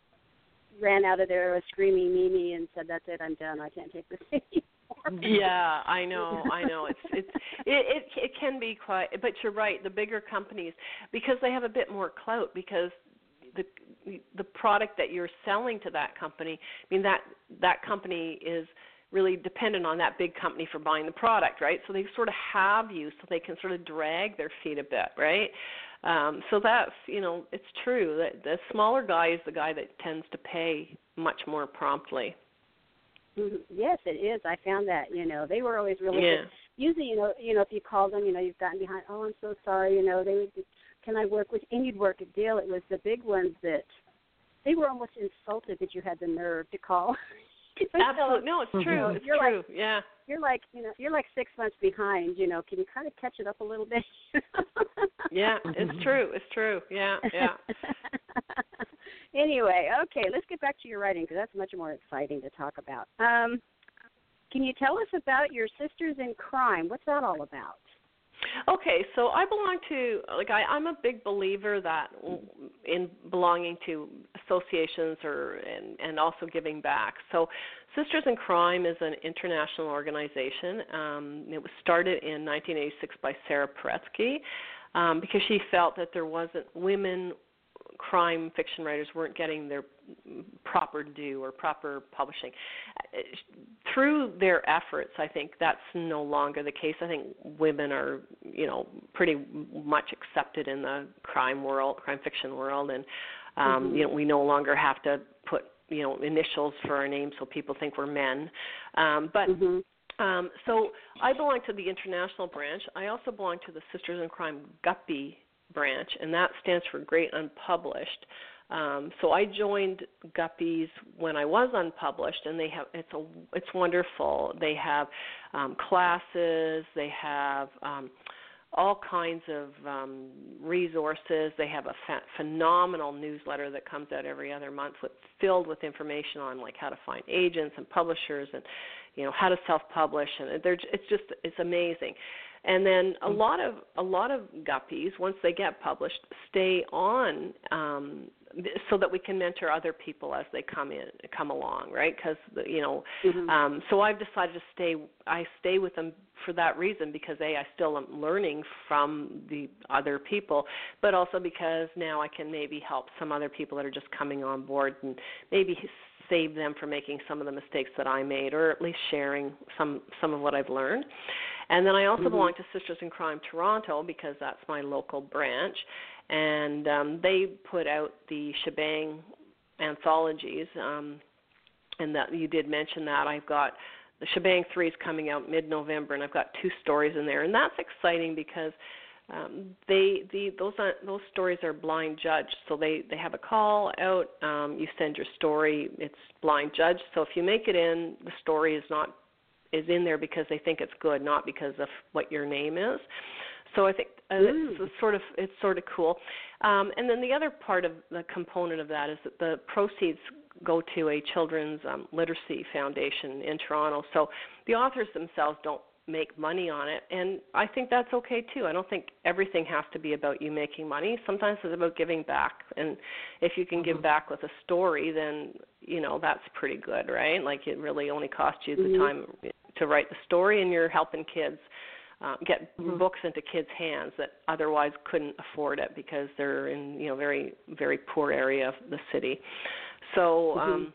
ran out of there with screaming Mimi and said, "That's it, I'm done. I can't take this anymore." Yeah, I know, I know. It's it's it, it it can be quite, but you're right. The bigger companies, because they have a bit more clout, because the the product that you're selling to that company, I mean that that company is really dependent on that big company for buying the product, right? So they sort of have you so they can sort of drag their feet a bit, right? Um, so that's, you know, it's true that the smaller guy is the guy that tends to pay much more promptly. Mm-hmm. Yes, it is. I found that, you know, they were always really yeah. good. Usually, you know, you know, if you called them, you know, you've gotten behind, oh, I'm so sorry, you know, they would, can I work with, and you'd work a deal. It was the big ones that they were almost insulted that you had the nerve to call. Absolutely. No, it's true. Mm-hmm. It's you're true. Like, yeah. You're like, you know, you're like six months behind. You know, can you kind of catch it up a little bit? Yeah, it's true. It's true. Yeah, yeah. Anyway, okay, let's get back to your writing because that's much more exciting to talk about. Um, can you tell us about your Sisters in Crime? What's that all about? Okay, so I belong to, like, I, I'm a big believer that in belonging to associations or and, and also giving back. So Sisters in Crime is an international organization. Um, it was started in nineteen eighty-six by Sarah Paretsky um, because she felt that there wasn't women crime fiction writers weren't getting their proper due or proper publishing. Through their efforts, I think that's no longer the case. I think women are, you know, pretty much accepted in the crime world, crime fiction world, and um, mm-hmm. you know, we no longer have to put, you know, initials for our names so people think we're men. Um, but mm-hmm. um, so I belong to the international branch. I also belong to the Sisters in Crime Guppy branch, and that stands for Great Unpublished. Um, so I joined Guppies when I was unpublished, and they have it's a it's wonderful. They have um, classes, they have um, all kinds of um, resources. They have a fa- phenomenal newsletter that comes out every other month, with, filled with information on like how to find agents and publishers, and you know how to self-publish, and they're, it's just it's amazing. And then a lot of a lot of guppies, once they get published, stay on um, so that we can mentor other people as they come in, come along, right? Because you know, mm-hmm. um, so I've decided to stay. I stay with them for that reason, because a I still am learning from the other people, but also because now I can maybe help some other people that are just coming on board, and maybe save them from making some of the mistakes that I made, or at least sharing some some of what I've learned. And then I also mm-hmm. belong to Sisters in Crime Toronto, because that's my local branch, and um, they put out the Shebang anthologies, um, and that you did mention that. I've got the Shebang three is coming out mid-November, and I've got two stories in there, and that's exciting because um, they the those are, those stories are blind judged. So they, they have a call out. Um, you send your story. It's blind judged. So if you make it in, the story is not is in there because they think it's good, not because of what your name is. So I think uh, it's sort of it's sort of cool. Um, and then the other part of the component of that is that the proceeds go to a children's um, literacy foundation in Toronto. So the authors themselves don't make money on it, and I think that's okay too. I don't think everything has to be about you making money. Sometimes it's about giving back, and if you can mm-hmm. give back with a story, then you know that's pretty good, right? Like it really only costs you mm-hmm. the time to write the story, and you're helping kids uh, get mm-hmm. books into kids' hands that otherwise couldn't afford it because they're in you know very very poor area of the city. So. Mm-hmm. Um,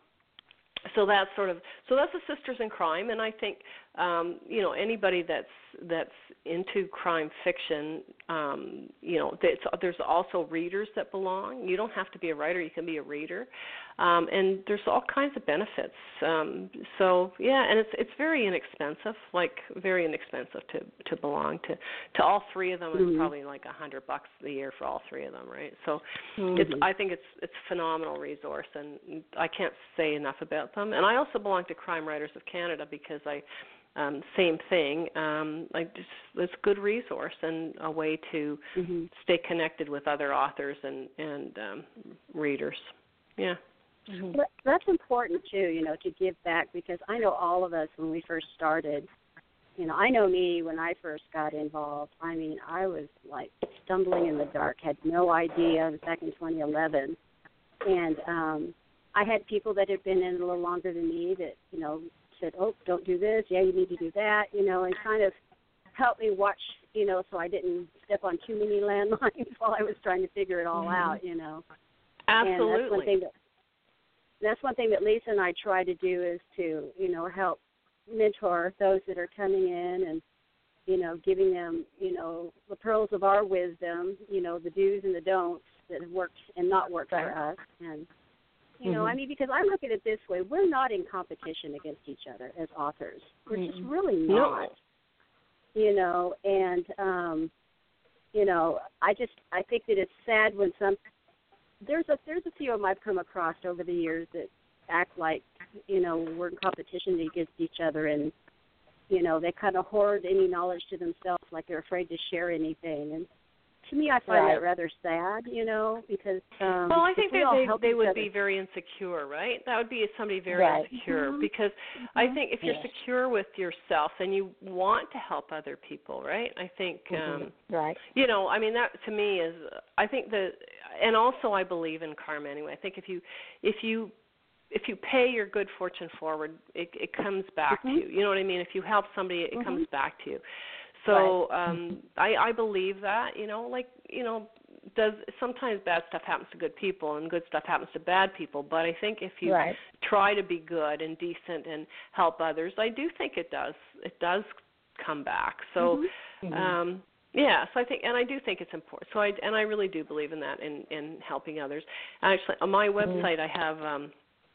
So that's sort of so that's the Sisters in Crime, and I think um, you know anybody that's that's into crime fiction, um, you know, there's also readers that belong. You don't have to be a writer; you can be a reader, um, and there's all kinds of benefits. Um, so yeah, and it's it's very inexpensive, like very inexpensive to, to belong to. To all three of them, mm-hmm. it's probably like a hundred bucks a year for all three of them, right? So mm-hmm. it's I think it's it's a phenomenal resource, and I can't say enough about them. And I also belong to Crime Writers of Canada because I. Um, same thing. Um, like just, it's a good resource and a way to mm-hmm. stay connected with other authors and and um, readers. Yeah, mm-hmm. That's important too. You know, to give back, because I know all of us when we first started. You know, I know me when I first got involved. I mean, I was like stumbling in the dark, had no idea. It was back in twenty eleven, and um, I had people that had been in a little longer than me that you know. said, oh, don't do this, yeah, you need to do that, you know, and kind of helped me watch, you know, so I didn't step on too many landmines while I was trying to figure it all mm-hmm. out, you know. Absolutely. And that's one thing that, that's one thing that Lisa and I try to do is to, you know, help mentor those that are coming in and, you know, giving them, you know, the pearls of our wisdom, you know, the do's and the don'ts that have worked and not worked right. for us, and You know, mm-hmm. I mean, because I look at it this way, we're not in competition against each other as authors. We're mm-hmm. just really not. No. You know, and, um, you know, I just, I think that it's sad when some, there's a, there's a few of them I've come across over the years that act like, you know, we're in competition against each other, and, you know, they kind of hoard any knowledge to themselves, like they're afraid to share anything. And to me, I find right. that rather sad, you know, because um, well, I think we they they, they would other. be very insecure, right? That would be somebody very right. insecure mm-hmm. because mm-hmm. I think if you're yes. secure with yourself, then you want to help other people, right? I think, mm-hmm. um, right. you know, I mean that to me is, I think that, and also I believe in karma anyway. I think if you if you if you pay your good fortune forward, it, it comes back mm-hmm. to you. You know what I mean? If you help somebody, it mm-hmm. comes back to you. So right. um, I, I believe that, you know, like, you know, does sometimes bad stuff happens to good people and good stuff happens to bad people. But I think if you right. try to be good and decent and help others, I do think it does. It does come back. So, mm-hmm. um, yeah. So I think, and I do think it's important. So I and I really do believe in that in, in helping others. Actually, on my website, mm-hmm. I have. Um,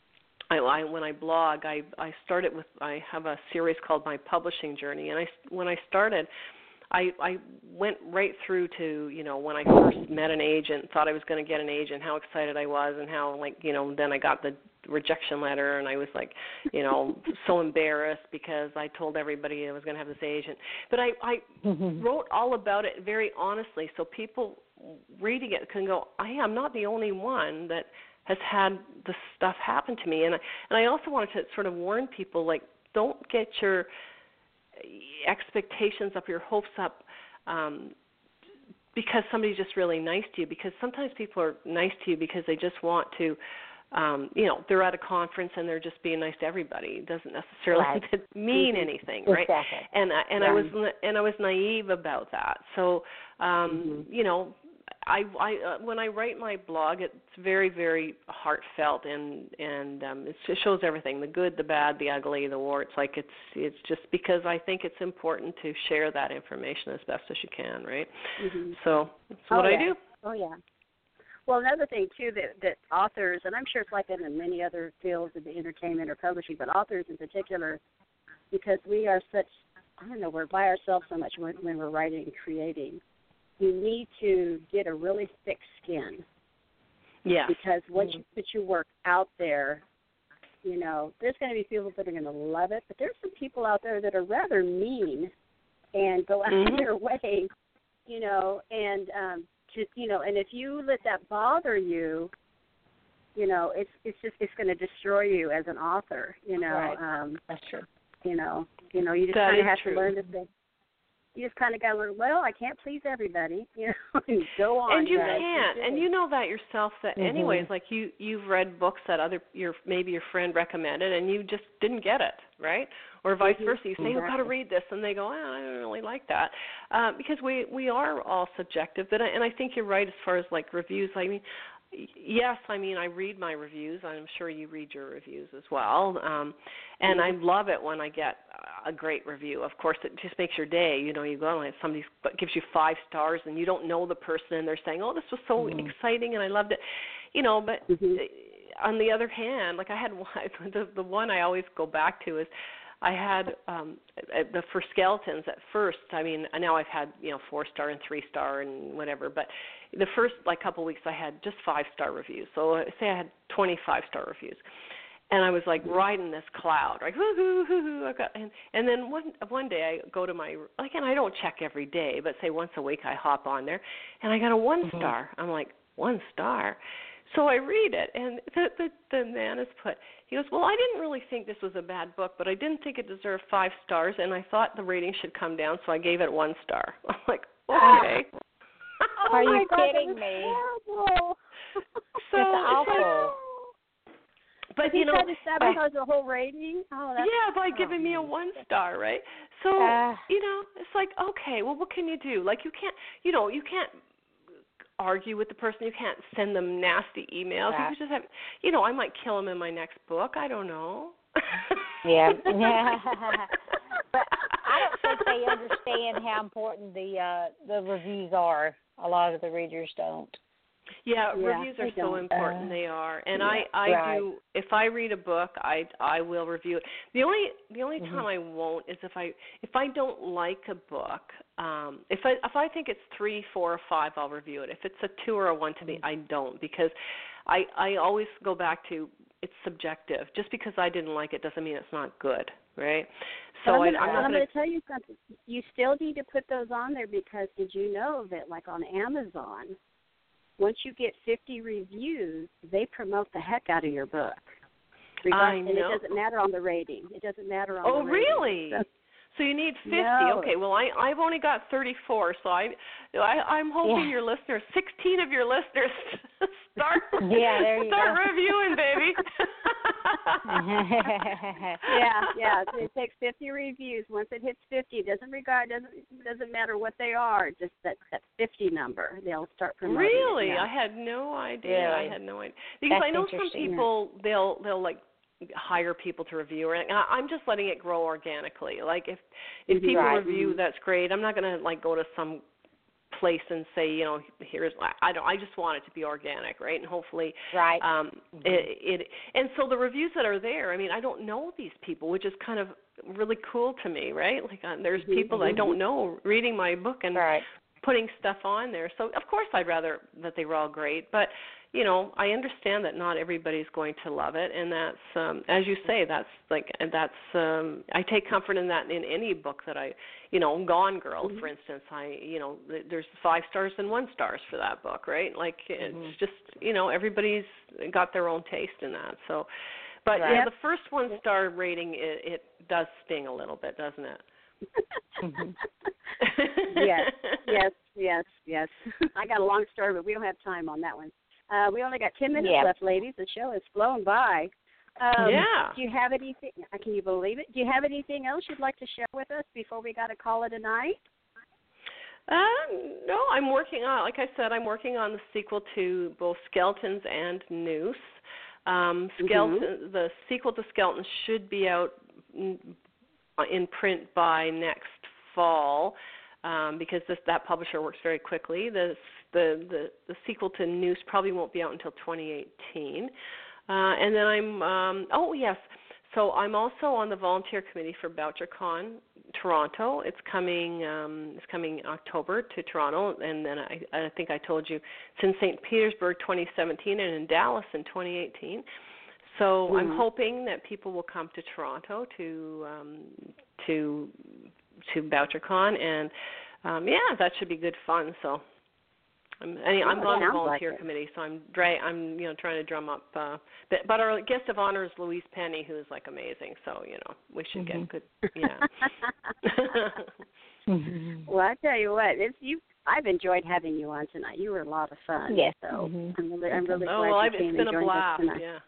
I, I, when I blog, I, I started with, I have a series called My Publishing Journey, and I, when I started, I, I went right through to, you know, when I first met an agent, thought I was going to get an agent, how excited I was, and how, like, you know, then I got the rejection letter, and I was like, you know, so embarrassed because I told everybody I was going to have this agent. But I, I mm-hmm. wrote all about it very honestly, so people reading it can go, I am not the only one that has had this stuff happen to me. And I, and I also wanted to sort of warn people, like, don't get your expectations up, your hopes up, um, because somebody's just really nice to you. Because sometimes people are nice to you because they just want to, um, you know, they're at a conference and they're just being nice to everybody. It doesn't necessarily right. mean anything, right? Exactly. And and right. I was and I was naive about that. So, um, mm-hmm. you know. I, I uh, when I write my blog, it's very, very heartfelt, and and um, it's, it shows everything: the good, the bad, the ugly, the war. It's like it's it's just because I think it's important to share that information as best as you can, right? Mm-hmm. So that's what oh, I yeah. do. Oh yeah. Well, another thing too that that authors, and I'm sure it's like that in many other fields of the entertainment or publishing, but authors in particular, because we are such, I don't know, we're by ourselves so much when, when we're writing and creating. You need to get a really thick skin. Yeah. Because once you put your work out there, you know, there's going to be people that are going to love it, but there's some people out there that are rather mean and go out mm-hmm. of their way, you know, and um, to, you know, and if you let that bother you, you know, it's it's just it's going to destroy you as an author, you know. Right. Um, That's true. You know, you know, you just kind of have true. to learn to say. You just kind of got to learn, well, I can't please everybody, you know, and go on. And you right? can't, and you know that yourself. That mm-hmm. anyways, like you, you've read books that other your maybe your friend recommended, and you just didn't get it, right? Or vice mm-hmm. versa. You say, exactly. "You've got to read this," and they go, oh, "I don't really like that," uh, because we we are all subjective. But I, and I think you're right as far as like reviews. I mean, yes, I mean I read my reviews. I'm sure you read your reviews as well, um, and mm-hmm. I love it when I get a great review. Of course, it just makes your day. You know, you go and somebody gives you five stars, and you don't know the person, and they're saying, "Oh, this was so mm-hmm. exciting, and I loved it." You know, but mm-hmm. on the other hand, like I had one, the the one I always go back to is I had um, the for Skeletons at first. I mean, now I've had you know four star and three star and whatever, but the first like couple weeks I had just five star reviews. So say I had twenty-five star reviews. And I was like riding this cloud, like hoo hoo hoo hoo. I got, and and then one one day I go to my like, and I don't check every day, but say once a week I hop on there, and I got a one mm-hmm. star. I'm like one star, so I read it, and the, the the man is put. He goes, well, I didn't really think this was a bad book, but I didn't think it deserved five stars, and I thought the rating should come down, so I gave it one star. I'm like, okay. oh Are you God, kidding me? Terrible. So it's awful. But, but you know, tried to sabotage the whole rating. Oh, that's, yeah, by oh, giving me a one star, right? So uh, you know, it's like, okay, well, what can you do? Like, you can't, you know, you can't argue with the person. You can't send them nasty emails. Yeah. You just have, you know, I might kill them in my next book. I don't know. yeah, yeah. But I don't think they understand how important the uh, the reviews are. A lot of the readers don't. Yeah, Yeah, reviews are so don't. important. Uh, they are, and yeah, I, I right. do. If I read a book, I, I will review it. The only the only mm-hmm. time I won't is if I if I don't like a book. Um, if I if I think it's three, four, or five, I'll review it. If it's a two or a one to me, mm-hmm. I don't, because I I always go back to it's subjective. Just because I didn't like it doesn't mean it's not good, right? So I'm I, gonna, I'm not I'm going to tell you something. You still need to put those on there, because did you know that, like on Amazon, once you get fifty reviews, they promote the heck out of your book. I know. And it doesn't matter on the rating. It doesn't matter on oh, the rating. really? So, So you need fifty. No. Okay, well, I, I've only got thirty-four, so I, I, I'm hoping yeah. your listeners, sixteen of your listeners, start, yeah, there you start go. reviewing, baby. yeah, yeah. So it takes fifty reviews. Once it hits fifty, it doesn't regard doesn't doesn't matter what they are. Just that, that fifty number, they'll start promoting. Really, it, yeah. I had no idea. Really? I had no idea because That's I know some interesting. people they'll they'll like hire people to review it. And I'm just letting it grow organically. Like if if people right. review, that's great. I'm not going to like go to some place and say, you know, here's I don't I just want it to be organic, right? And hopefully right. um mm-hmm. it, it and so the reviews that are there, I mean, I don't know these people, which is kind of really cool to me, right? Like uh, there's mm-hmm. people I don't know reading my book and right. putting stuff on there. So of course I'd rather that they were all great, but you know, I understand that not everybody's going to love it, and that's, um, as you say, that's like, and that's, um, I take comfort in that in any book that I, you know, Gone Girl, mm-hmm. for instance, I, you know, there's five stars and one stars for that book, right? Like, it's mm-hmm. just, you know, everybody's got their own taste in that, so, but right. yeah, the first one star rating, it, it does sting a little bit, doesn't it? mm-hmm. yes, yes, yes, yes. I got a long story, but we don't have time on that one. Uh, we only got ten minutes yep. left, ladies. The show has flown by. Um, yeah. Do you have anything? Can you believe it? Do you have anything else you'd like to share with us before we got to call it a night? Uh, no, I'm working on, like I said, I'm working on the sequel to both Skeletons and Noose. Um, Skeleton, mm-hmm. The sequel to Skeletons should be out in, in print by next fall. Um, because this, that publisher works very quickly. The, the the the sequel to Noose probably won't be out until twenty eighteen. Uh, and then I'm, um, oh yes, so I'm also on the volunteer committee for BoucherCon Toronto. It's coming um, it's coming October to Toronto, and then I, I think I told you it's in Saint Petersburg twenty seventeen and in Dallas in twenty eighteen. So mm-hmm. I'm hoping that people will come to Toronto to um, to to BoucherCon, and um, yeah, that should be good fun. So I'm, anyway, I'm on the volunteer like committee, so I'm dry, I'm you know trying to drum up. Uh, but, but our guest of honor is Louise Penny, who is like amazing. So you know we should mm-hmm. get good. Yeah. Well, I tell you what, it's you. I've enjoyed having you on tonight. You were a lot of fun. Yes. So mm-hmm. I'm really, I'm really oh, glad well, you came it's been and a joined blast. us tonight. Yeah.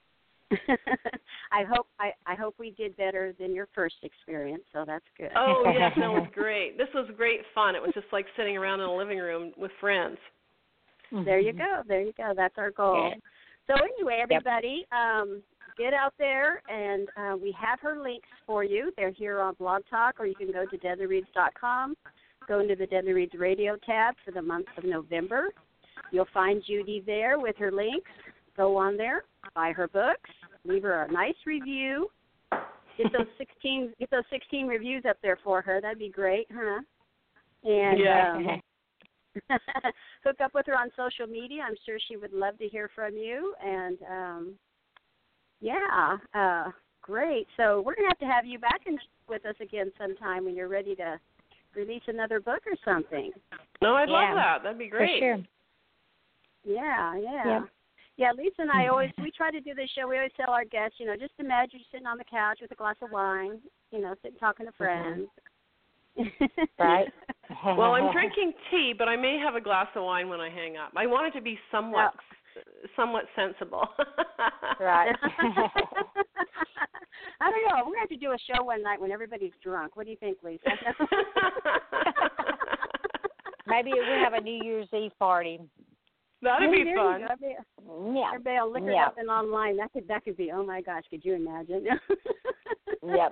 I hope I, I hope we did better than your first experience, so that's good. Oh yes, that was great. This was great fun. It was just like sitting around in a living room with friends. There you go. There you go. That's our goal. Yeah. So anyway, everybody, yep. um, get out there, and uh, we have her links for you. They're here on Blog Talk, or you can go to deadly reads dot com. Go into the Deadly Reads Radio tab for the month of November. You'll find Judy there with her links. Go on there, buy her books, leave her a nice review. Get those sixteen, get those sixteen reviews up there for her. That'd be great, huh? And yeah. um, hook up with her on social media. I'm sure she would love to hear from you. And um, yeah, uh, great. So we're gonna have to have you back in, with us again sometime when you're ready to release another book or something. No, I'd yeah. love that. That'd be great. For sure. Yeah, yeah. Yep. Yeah, Lisa and I always, we try to do this show, we always tell our guests, you know, just imagine you're sitting on the couch with a glass of wine, you know, sitting talking to friends. Right. Well, I'm drinking tea, but I may have a glass of wine when I hang up. I want it to be somewhat oh. somewhat sensible. Right. I don't know. We're going to have to do a show one night when everybody's drunk. What do you think, Lisa? Maybe we'll have a New Year's Eve party. That'd Maybe be fun. Yeah. Everybody will look it yep. up and online. That could that could be. Oh my gosh, could you imagine? Yep.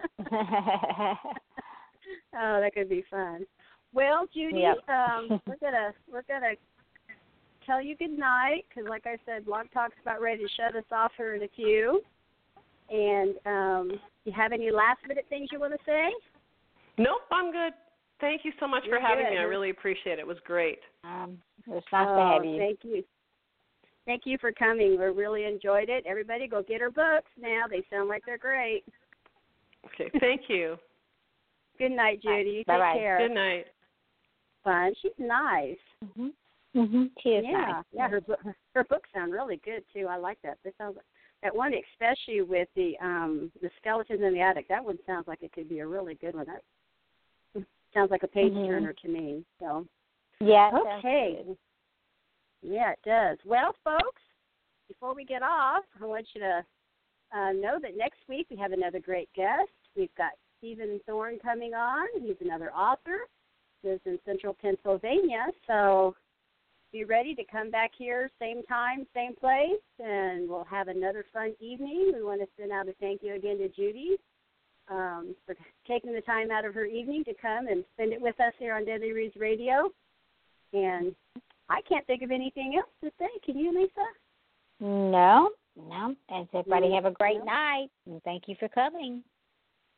Oh, that could be fun. Well, Judy, yep. um, we're gonna we're gonna tell you good night because, like I said, Blog Talk's about ready to shut us off here in a few. And um, you have any last minute things you want to say? Nope, I'm good. Thank you so much You're for having good. me. I really appreciate it. It was great. Um, it was nice oh, to have you. Thank you. Thank you for coming. We really enjoyed it. Everybody go get her books now. They sound like they're great. Okay, thank you. Good night, Judy. Take Bye-bye. care. Good night. Fun. She's nice. Mhm. Mhm. She is yeah. nice. Yeah, her her, her books sound really good too. I like that. This sounds that one, especially with the um the skeletons in the attic. That one sounds like it could be a really good one. That sounds like a page mm-hmm. turner to me. So yeah. Okay. Yeah, it does. Well, folks, before we get off, I want you to uh, know that next week we have another great guest. We've got Stephen Thorne coming on. He's another author. Lives in central Pennsylvania. So be ready to come back here, same time, same place, and we'll have another fun evening. We want to send out a thank you again to Judy um, for taking the time out of her evening to come and spend it with us here on Deadly Reads Radio. And I can't think of anything else to say. Can you, Lisa? No, no. And everybody Mm, have a great no. night, and thank you for coming.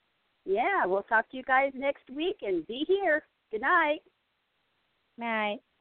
Yeah, we'll talk to you guys next week, and be here. Good night. Night.